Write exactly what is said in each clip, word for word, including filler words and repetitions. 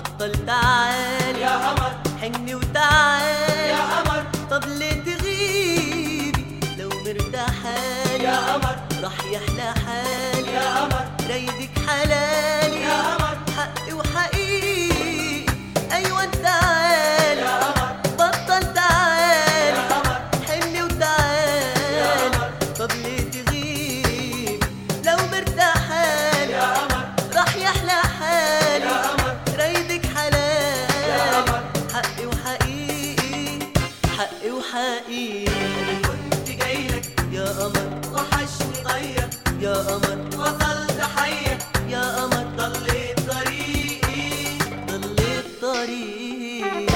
بطل تعال يا قمر حني وتعال يا قمر طب ليه تغيبي لو مرتاحالي يا قمر راح يحلى حالي يا قمر رايدك حلالي يا قمر حقي وحقيقي ايوه تعال يا قمر بطل تعال يا قمر حني يا وتعال قمر طب ليه تغيبي لو مرتاحالي يا قمر راح يحلى حالي يا قمر رايدك يا حلال قمر حقي وحقيقي حقي وحقيقي كنت جايلك يا قمر وحشني ضيق يا قمر وصلت حيك يا قمر ضليت طريقي ضليت طريقي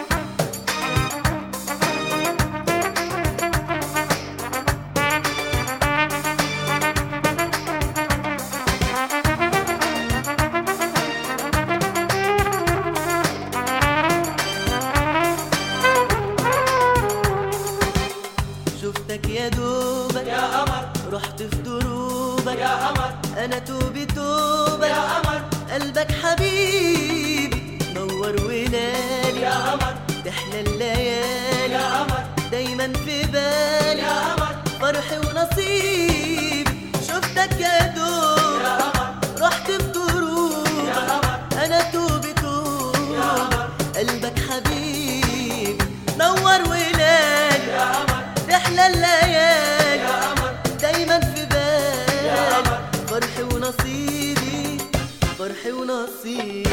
شفتك يا دوبك يا قمر رحت في دروبك يا قمر انا توبي توبك يا قمر قلبك حبيبي نور ولالي يا قمر تحلى الليالي يا قمر دايما في بالي يا قمر فرحي ونصيبي شفتك يا دوب يا قمر رحت في يا دروبك قمر انا توبي يا توبك قمر قلبك حبيبي نور ولالي يا قمر تحلى الليالي يا قمر دايما في يا بالي قمر فرحي ونصيبي فرحي ونصيبي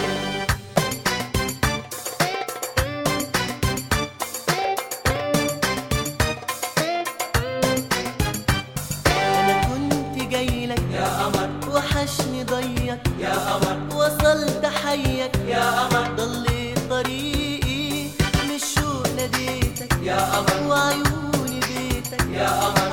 انا كنت جايلك يا قمر وحشني ضيق يا قمر وصلت حيك يا قمر ضليت طريقي من الشوق ناديتك يا قمر وعيوني بيتك يا قمر